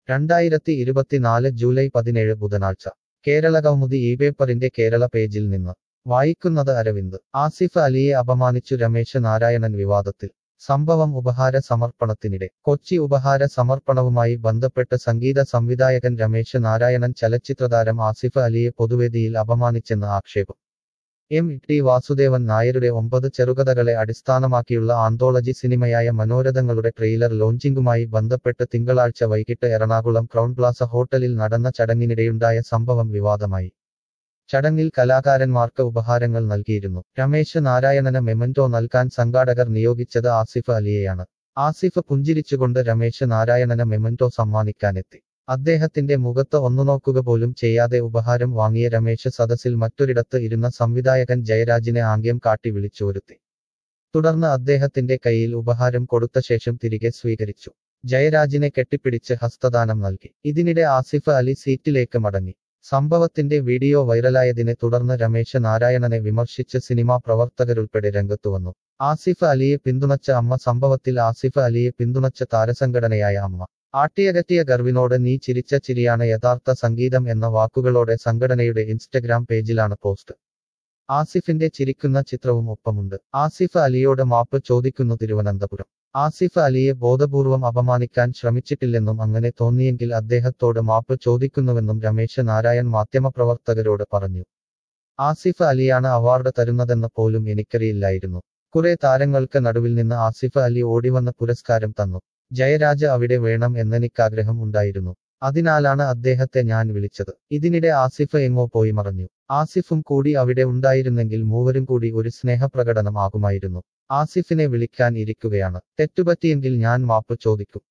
2024 July 17 ബുധനാഴ്ച കേരളകൗമുദി ഈ പേപ്പറിന്റെ കേരള പേജിൽ നിന്ന് വായിക്കുന്നത് അരവിന്ദ്. ആസിഫ് അലിയെ അപമാനിച്ചു രമേശ് നാരായണൻ വിവാദത്തിൽ. സംഭവം ഉപഹാര സമർപ്പണത്തിനിടെ. കൊച്ചി ഉപഹാര സമർപ്പണവുമായി ബന്ധപ്പെട്ട് സംഗീത സംവിധായകൻ രമേശ് നാരായണൻ ചലച്ചിത്രതാരം ആസിഫ് അലിയെ പൊതുവേദിയിൽ അപമാനിച്ചെന്ന് ആക്ഷേപം. ടി വാസുദേവൻ നായരുടെ 9 ചെറുകഥകളെ അടിസ്ഥാനമാക്കിയുള്ള ആന്തോളജി സിനിമയായ മനോരഥങ്ങളുടെ ട്രെയിലർ ലോഞ്ചിംഗുമായി ബന്ധപ്പെട്ട് തിങ്കളാഴ്ച വൈകിട്ട് എറണാകുളം ക്രൗൺ പ്ലാസ ഹോട്ടലിൽ നടന്ന ചടങ്ങിനിടെയുണ്ടായ സംഭവം വിവാദമായി. ചടങ്ങിൽ കലാകാരന്മാർക്ക് ഉപഹാരങ്ങൾ നൽകിയിരുന്നു. രമേശ് നാരായണന് മെമന്റോ നൽകാൻ സംഘാടകർ നിയോഗിച്ചത് ആസിഫ് അലിയെയാണ്. ആസിഫ് പുഞ്ചിരിച്ചുകൊണ്ട് രമേശ് നാരായണന് മെമന്റോ സമ്മാനിക്കാനെത്തി. അദ്ദേഹത്തിന്റെ മുഖത്ത് ഒന്നുനോക്കുക പോലും ചെയ്യാതെ ഉപഹാരം വാങ്ങിയ രമേശ് സദസ്സിൽ മറ്റൊരിടത്ത് ഇരുന്ന സംവിധായകൻ ജയരാജിനെ ആംഗ്യം കാട്ടി വിളിച്ചു വരുത്തി. തുടർന്ന് അദ്ദേഹത്തിന്റെ കയ്യിൽ ഉപഹാരം കൊടുത്ത ശേഷം തിരികെ സ്വീകരിച്ചു. ജയരാജിനെ കെട്ടിപ്പിടിച്ച് ഹസ്തദാനം നൽകി. ഇതിനിടെ ആസിഫ് അലി സീറ്റിലേക്ക് മടങ്ങി. സംഭവത്തിന്റെ വീഡിയോ വൈറലായതിനെ തുടർന്ന് രമേശ് നാരായണനെ വിമർശിച്ച് സിനിമാ പ്രവർത്തകരുൾപ്പെടെ രംഗത്തുവന്നു. ആസിഫ് അലിയെ പിന്തുണച്ച അമ്മ. സംഭവത്തിൽ ആസിഫ് അലിയെ പിന്തുണച്ച താരസംഘടനയായ അമ്മ ആട്ടിയകറ്റിയ ഗർവിനോട് നീ ചിരിച്ച ചിരിയാണ് യഥാർത്ഥ സംഗീതം എന്ന വാക്കുകളോടെ സംഘടനയുടെ ഇൻസ്റ്റഗ്രാം പേജിലാണ് പോസ്റ്റ്. ആസിഫിന്റെ ചിരിക്കുന്ന ചിത്രവും ഒപ്പമുണ്ട്. ആസിഫ് അലിയോട് മാപ്പ് ചോദിക്കുന്നു തിരുവനന്തപുരം. ആസിഫ് അലിയെ ബോധപൂർവം അപമാനിക്കാൻ ശ്രമിച്ചിട്ടില്ലെന്നും അങ്ങനെ തോന്നിയെങ്കിൽ അദ്ദേഹത്തോട് മാപ്പ് ചോദിക്കുന്നുവെന്നും രമേശ് നാരായൺ മാധ്യമപ്രവർത്തകരോട് പറഞ്ഞു. ആസിഫ് അലിയാണ് അവാർഡ് തരുന്നതെന്ന് പോലും എനിക്കറിയില്ലായിരുന്നു. കുറെ താരങ്ങൾക്ക് നടുവിൽ നിന്ന് ആസിഫ് അലി ഓടിവന്ന് പുരസ്കാരം തന്നു. ജയരാജ് അവിടെ വേണം എന്നെനിക്കാഗ്രഹം ഉണ്ടായിരുന്നു. അതിനാലാണ് അദ്ദേഹത്തെ ഞാൻ വിളിച്ചത്. ഇതിനിടെ ആസിഫ് എങ്ങോ പോയി മറഞ്ഞു. ആസിഫും കൂടി അവിടെ ഉണ്ടായിരുന്നെങ്കിൽ മൂവരും കൂടി ഒരു സ്നേഹപ്രകടനം ആകുമായിരുന്നു. ആസിഫിനെ വിളിക്കാൻ ഇരിക്കുകയാണ്. തെറ്റുപറ്റിയെങ്കിൽ ഞാൻ മാപ്പ് ചോദിക്കും.